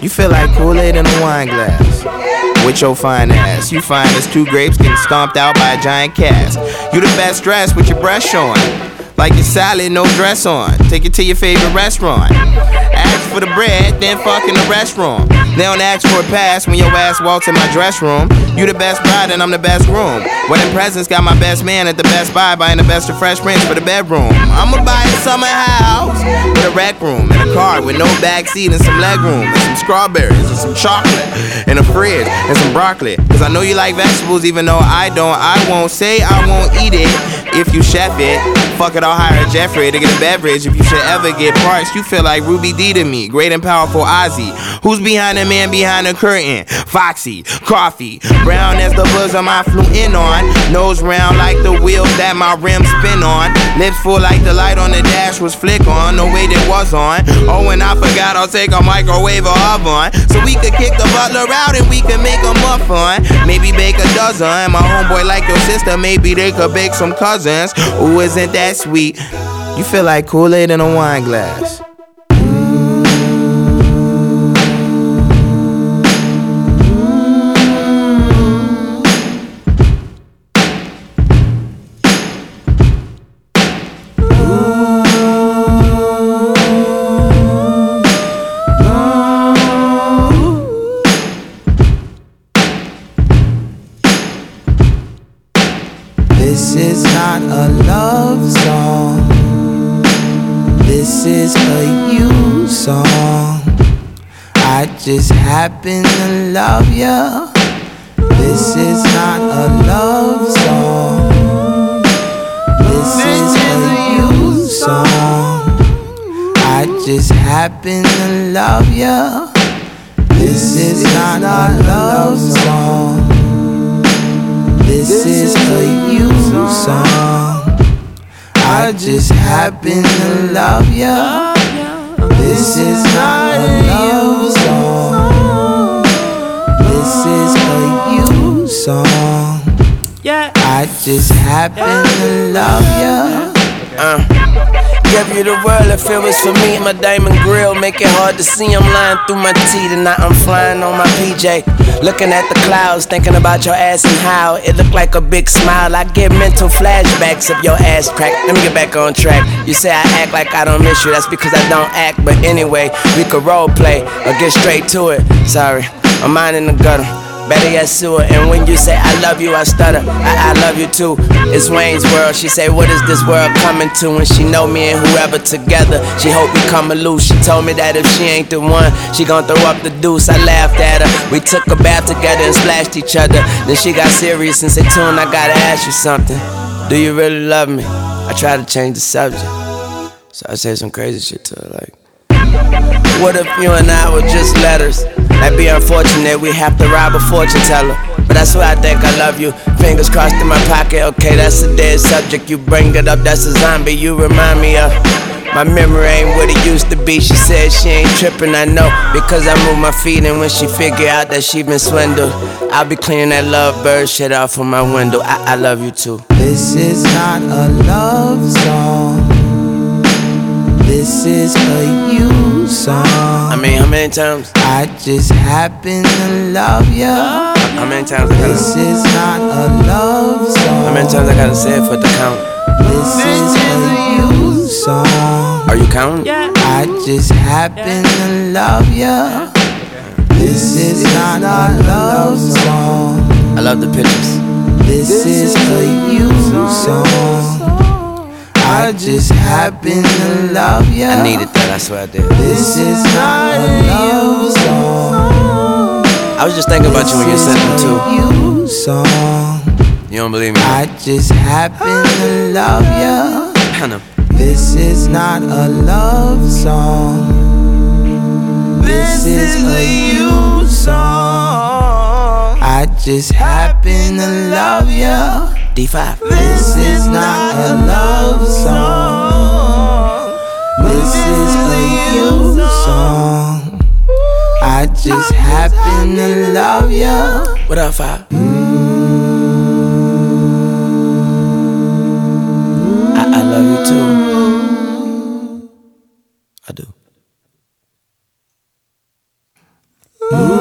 You feel like Kool-Aid in a wine glass. With your fine ass, you fine as two grapes getting stomped out by a giant cast. You the best dressed with your breast showing, like your salad, no dress on. Take it to your favorite restaurant. Ask for the bread, then fuck in the restroom. They don't ask for a pass when your ass walks in my dress room. You the best bride and I'm the best groom. Wedding presents got my best man at the Best Buy buying the best of Fresh Prince for the bedroom. I'ma buy a summer house with a rec room and a car with no backseat and some leg room and some strawberries and some chocolate and a fridge and some broccoli. Cause I know you like vegetables even though I don't. I won't say I won't eat it if you chef it. Fuck it, I'll hire Jeffrey to get a beverage. If you should ever get parched, you feel like Ruby D to me. Great and powerful Ozzy. Who's behind the man behind the curtain? Foxy, coffee, brown as the bosom I flew in on. Nose round like the wheels that my rims spin on. Lips full like the light on the dash was flick on. No way it was on. Oh, and I forgot I'll take a microwave or oven. So we could kick the butler out and we could make a muffin. Maybe bake a dozen. My homeboy like your sister, maybe they could bake some cousins. Ooh, isn't that sweet? You feel like Kool-Aid in a wine glass. This is not a love song. This is a you song. I just happen to love ya. This is not a love song. This is a you song. I just happen to love ya. This is not a love song. This is a you song. I just happen to love ya. This is not a love song. This is a you song. I just happen to love ya. Give you the world if it was for me. My diamond grill make it hard to see. I'm lying through my teeth and now I'm flying on my PJ. Looking at the clouds, thinking about your ass and how it looked like a big smile. I get mental flashbacks of your ass crack. Let me get back on track. You say I act like I don't miss you. That's because I don't act. But anyway, we could role play or get straight to it. Sorry, I'm mine in the gutter. Better yet, sewer. And when you say I love you, I stutter. I love you too. It's Wayne's World. She say, what is this world coming to? And she know me and whoever together. She hope we come loose. She told me that if she ain't the one, she gon' throw up the deuce. I laughed at her. We took a bath together and splashed each other. Then she got serious and said, Tune, I gotta ask you something. Do you really love me? I tried to change the subject, so I said some crazy shit to her like, what if you and I were just letters? That'd be unfortunate, we have to rob a fortune teller. But that's why I think I love you. Fingers crossed in my pocket, okay, that's a dead subject. You bring it up, that's a zombie you remind me of. My memory ain't what it used to be. She said she ain't tripping, I know, because I move my feet. And when she figure out that she been swindled, I'll be cleaning that lovebird shit out from my window. I love you too. This is not a love song. This is a you song. I mean, how many times? I just happen to love ya. How many times I gotta? This is not a love song. How many times I gotta say it for the count? This is a you song. Are you counting? I just happen to love ya. This is not a love song. I love the pictures. This is a you song. I just happen to love ya. I needed that, I swear I did. This is not a love song. I was just thinking about you when you sent them too. You song. You don't believe me? I just happen to love ya. I know. This is not a love song. This is a you song. I just happen to love ya. D5. This is not a love song. This is a you song. I just happen to love ya. What up, 5? I love you too. I do. Ooh.